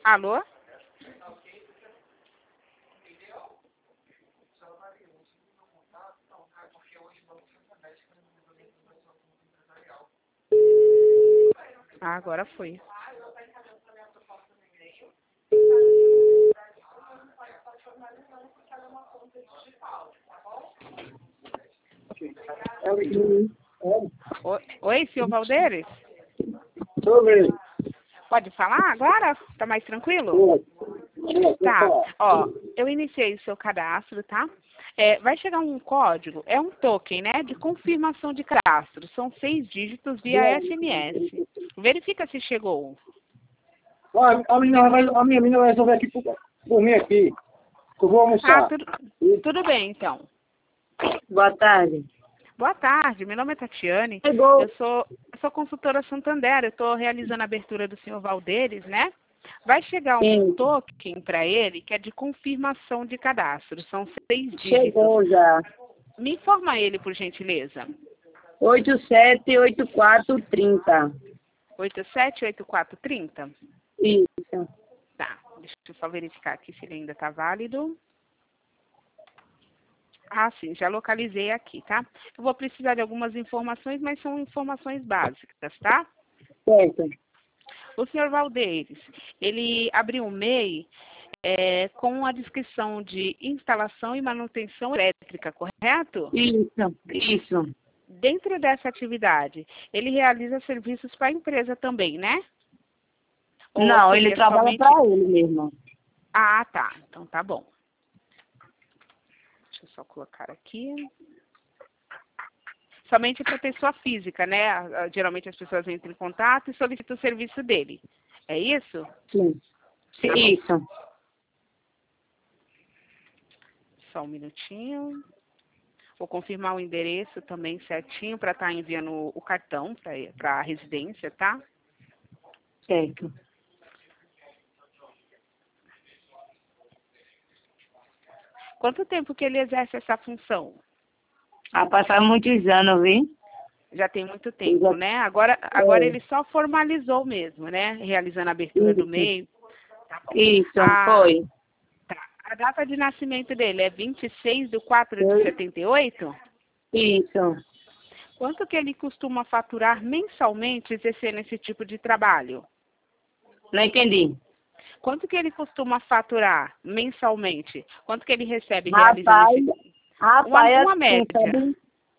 Alô? Ah, agora foi. Oi, senhor Valderes? Pode falar agora? Tá mais tranquilo? Tá. Ó, eu iniciei o seu cadastro, tá? Vai chegar um código, é um token, né? De confirmação de cadastro. São 6 dígitos via SMS. Verifica se chegou. A menina vai resolver aqui por mim aqui. Eu vou almoçar. Tudo bem, então. Boa tarde. Boa tarde, meu nome é Tatiane. Chegou. Eu sou consultora Santander. Eu estou realizando a abertura do senhor Valderes, né? Vai chegar um token para ele que é de confirmação de cadastro. São 6 dígitos. Chegou já. Me informa ele, por gentileza. 878430. 878430? Isso. Tá, deixa eu só verificar aqui se ele ainda está válido. Ah, sim, já localizei aqui, tá? Eu vou precisar de algumas informações, mas são informações básicas, tá? Certo. O senhor Valdeires, ele abriu um MEI com a descrição de instalação e manutenção elétrica, correto? Isso. Dentro dessa atividade, ele realiza serviços para a empresa também, né? Ou Não, ele trabalha somente... para ele mesmo. Ah, tá. Então tá bom. Deixa eu só colocar aqui. Somente para pessoa física, né? Geralmente as pessoas entram em contato e solicitam o serviço dele. É isso? Sim. Tá Isso. Só um minutinho. Vou confirmar o endereço também certinho para estar enviando o cartão para a residência, tá? Certo. Quanto tempo que ele exerce essa função? Passaram muitos anos, viu? Já tem muito tempo, né? Agora ele só formalizou mesmo, né? Realizando a abertura do MEI. Tá bom. Isso, foi. Tá. A data de nascimento dele é 26/4/78? Isso. Quanto que ele costuma faturar mensalmente exercendo esse tipo de trabalho? Não entendi. Quanto que ele costuma faturar mensalmente? Quanto que ele recebe realizando uma média?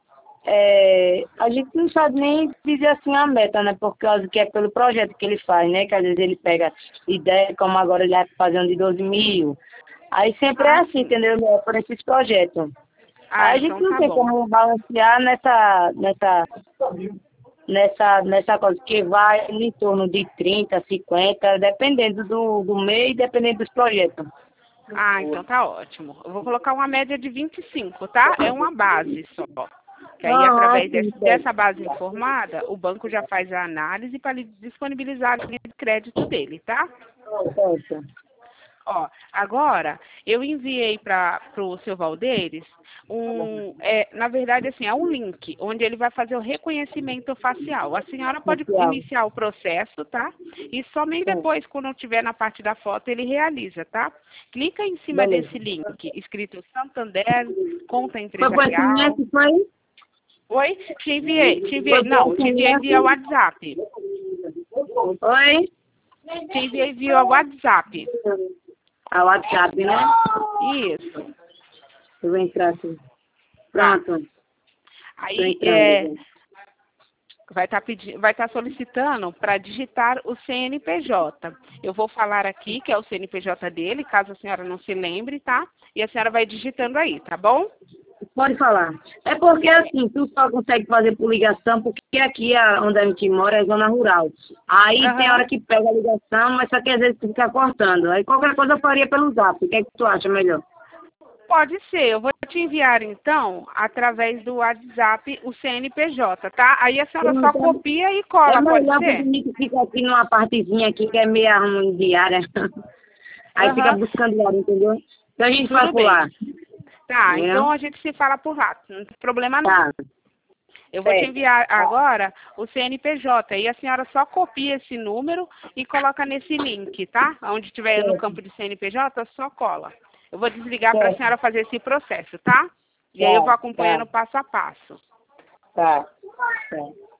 A gente não sabe nem dizer assim a meta, né? Por causa que é pelo projeto que ele faz, né? Que às vezes ele pega ideia, como agora ele vai fazendo de 12 mil. Aí sempre é assim, entendeu? Por esses projetos. Aí a gente não tem como balancear nessa coisa, que vai em torno de 30, 50, dependendo do meio e dependendo dos projetos. Ah, então tá ótimo. Eu vou colocar uma média de 25, tá? É uma base só. Que aí, através dessa base informada, o banco já faz a análise para lhe disponibilizar a linha de crédito dele, tá? Certo. Ó, agora, eu enviei para o seu Valdeires na verdade, assim, é um link onde ele vai fazer o reconhecimento facial. A senhora pode iniciar o processo, tá? E somente depois, quando estiver na parte da foto, ele realiza, tá? Clica em cima desse link, escrito Santander, conta empresarial. Oi? Te enviei via WhatsApp. Oi? Te enviei via WhatsApp. A WhatsApp, né? Isso. Eu vou entrar aqui. Pronto. Aí vai estar solicitando para digitar o CNPJ. Eu vou falar aqui que é o CNPJ dele, caso a senhora não se lembre, tá? E a senhora vai digitando aí, tá bom? Pode falar. É porque assim, tu só consegue fazer por ligação, porque aqui onde a gente mora é zona rural. Aí tem hora que pega a ligação, mas só que às vezes fica cortando. Aí qualquer coisa eu faria pelo Zap. O que é que tu acha melhor? Pode ser. Eu vou te enviar, então, através do WhatsApp, o CNPJ, tá? Aí a senhora só copia e cola, pode ser? Que fica aqui numa partezinha aqui que é meia ruim diária. Aí fica buscando lá, entendeu? Então a gente faz por lá. Tá, então a gente se fala por lá. Não tem problema não. Tá. Eu vou te enviar agora o CNPJ e a senhora só copia esse número e coloca nesse link, tá? Onde tiver no campo de CNPJ, só cola. Eu vou desligar para a senhora fazer esse processo, tá? E aí eu vou acompanhando passo a passo. Tá.